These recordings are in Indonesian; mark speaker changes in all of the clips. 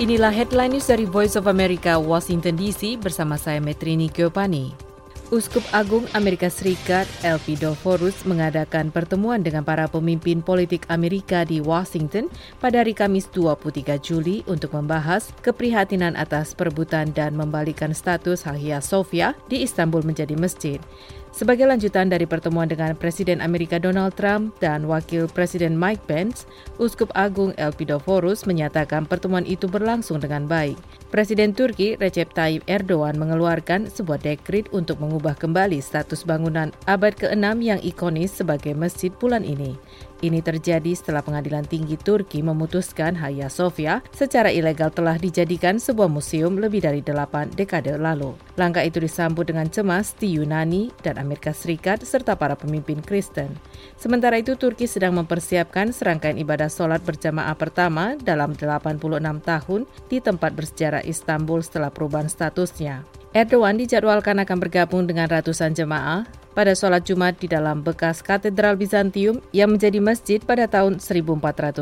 Speaker 1: Inilah headline news dari Voice of America, Washington DC bersama saya Metrini Giovanni. Uskup Agung Amerika Serikat Elpidophoros mengadakan pertemuan dengan para pemimpin politik Amerika di Washington pada hari Kamis 23 Juli untuk membahas keprihatinan atas perebutan dan membalikan status Hagia Sophia di Istanbul menjadi masjid. Sebagai lanjutan dari pertemuan dengan Presiden Amerika Donald Trump dan Wakil Presiden Mike Pence, Uskup Agung Elpidophoros menyatakan pertemuan itu berlangsung dengan baik. Presiden Turki Recep Tayyip Erdogan mengeluarkan sebuah dekret untuk mengubah kembali status bangunan abad ke-6 yang ikonis sebagai masjid bulan ini. Ini terjadi setelah Pengadilan Tinggi Turki memutuskan Hagia Sophia secara ilegal telah dijadikan sebuah museum lebih dari 8 dekade lalu. Langkah itu disambut dengan cemas di Yunani dan Amerika Serikat serta para pemimpin Kristen. Sementara itu, Turki sedang mempersiapkan serangkaian ibadah sholat berjamaah pertama dalam 86 tahun di tempat bersejarah Istanbul setelah perubahan statusnya. Erdogan dijadwalkan akan bergabung dengan ratusan jemaah pada sholat Jumat di dalam bekas Katedral Bizantium yang menjadi masjid pada tahun 1453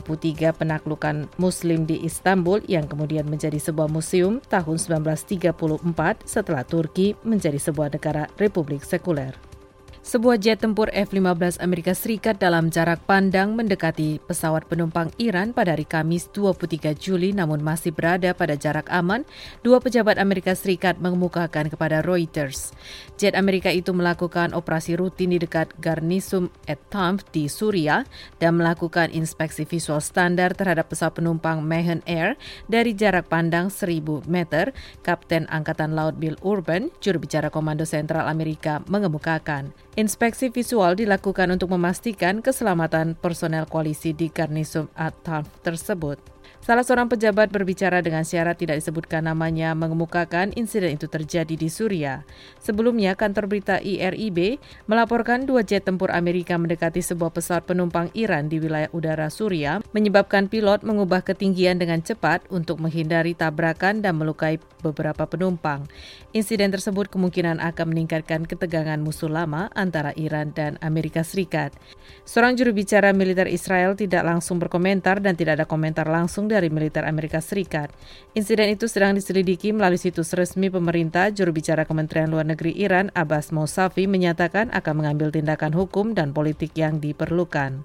Speaker 1: penaklukan Muslim di Istanbul yang kemudian menjadi sebuah museum tahun 1934 setelah Turki menjadi sebuah negara republik sekuler. Sebuah jet tempur F-15 Amerika Serikat dalam jarak pandang mendekati pesawat penumpang Iran pada hari Kamis 23 Juli namun masih berada pada jarak aman, dua pejabat Amerika Serikat mengemukakan kepada Reuters. Jet Amerika itu melakukan operasi rutin di dekat Garnison Etamp di Suriah dan melakukan inspeksi visual standar terhadap pesawat penumpang Mahan Air dari jarak pandang 1.000 meter, Kapten Angkatan Laut Bill Urban, juru bicara Komando Sentral Amerika, mengemukakan. Inspeksi visual dilakukan untuk memastikan keselamatan personel koalisi di Garnison Etamp tersebut. Salah seorang pejabat berbicara dengan syarat tidak disebutkan namanya mengemukakan insiden itu terjadi di Suriah. Sebelumnya, kantor berita IRIB melaporkan dua jet tempur Amerika mendekati sebuah pesawat penumpang Iran di wilayah udara Suriah, menyebabkan pilot mengubah ketinggian dengan cepat untuk menghindari tabrakan dan melukai beberapa penumpang. Insiden tersebut kemungkinan akan meningkatkan ketegangan musuh lama antara Iran dan Amerika Serikat. Seorang juru bicara militer Israel tidak langsung berkomentar dan tidak ada komentar langsung dari militer Amerika Serikat. Insiden itu sedang diselidiki melalui situs resmi pemerintah. Juru bicara Kementerian Luar Negeri Iran, Abbas Mousavi, menyatakan akan mengambil tindakan hukum dan politik yang diperlukan.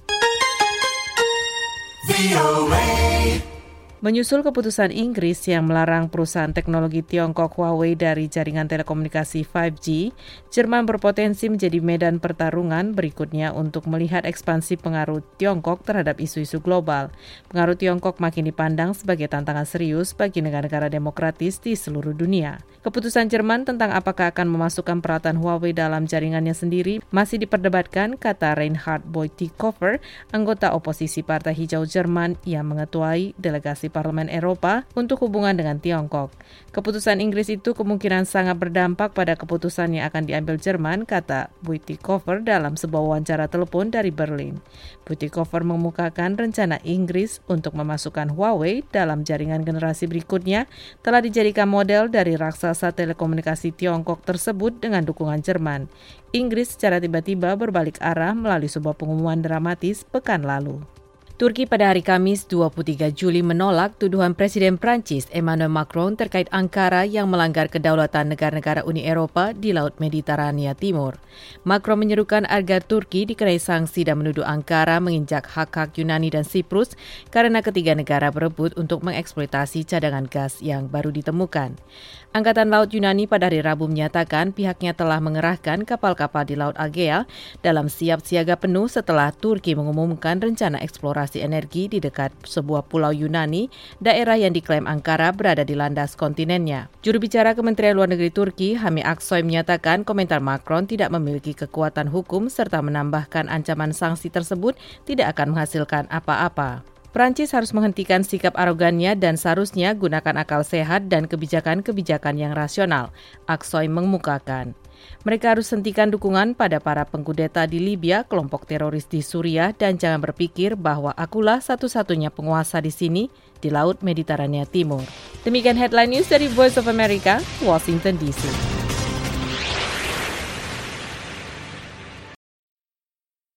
Speaker 1: Menyusul keputusan Inggris yang melarang perusahaan teknologi Tiongkok Huawei dari jaringan telekomunikasi 5G, Jerman berpotensi menjadi medan pertarungan berikutnya untuk melihat ekspansi pengaruh Tiongkok terhadap isu-isu global. Pengaruh Tiongkok makin dipandang sebagai tantangan serius bagi negara-negara demokratis di seluruh dunia. Keputusan Jerman tentang apakah akan memasukkan peralatan Huawei dalam jaringannya sendiri masih diperdebatkan, kata Reinhard Bütikofer, anggota oposisi Partai Hijau Jerman yang mengetuai delegasi Parlemen Eropa untuk hubungan dengan Tiongkok. Keputusan Inggris itu kemungkinan sangat berdampak pada keputusan yang akan diambil Jerman, kata Bütikofer dalam sebuah wawancara telepon dari Berlin. Bütikofer mengemukakan rencana Inggris untuk memasukkan Huawei dalam jaringan generasi berikutnya telah dijadikan model dari raksasa telekomunikasi Tiongkok tersebut dengan dukungan Jerman. Inggris secara tiba-tiba berbalik arah melalui sebuah pengumuman dramatis pekan lalu. Turki pada hari Kamis 23 Juli menolak tuduhan Presiden Prancis Emmanuel Macron terkait Ankara yang melanggar kedaulatan negara-negara Uni Eropa di Laut Mediterania Timur. Macron menyerukan agar Turki dikenai sanksi dan menuduh Ankara menginjak hak-hak Yunani dan Siprus karena ketiga negara berebut untuk mengeksploitasi cadangan gas yang baru ditemukan. Angkatan Laut Yunani pada hari Rabu menyatakan pihaknya telah mengerahkan kapal-kapal di Laut Aegea dalam siap siaga penuh setelah Turki mengumumkan rencana eksplorasi energi di dekat sebuah pulau Yunani, daerah yang diklaim Ankara berada di landas kontinennya. Juru bicara Kementerian Luar Negeri Turki, Hami Aksoy, menyatakan komentar Macron tidak memiliki kekuatan hukum serta menambahkan ancaman sanksi tersebut tidak akan menghasilkan apa-apa. Prancis harus menghentikan sikap arogannya dan seharusnya gunakan akal sehat dan kebijakan-kebijakan yang rasional, Aksoy mengemukakan. Mereka harus hentikan dukungan pada para pengkudeta di Libya, kelompok teroris di Suriah, dan jangan berpikir bahwa akulah satu-satunya penguasa di sini, di Laut Mediterania Timur. Demikian headline news dari Voice of America, Washington DC.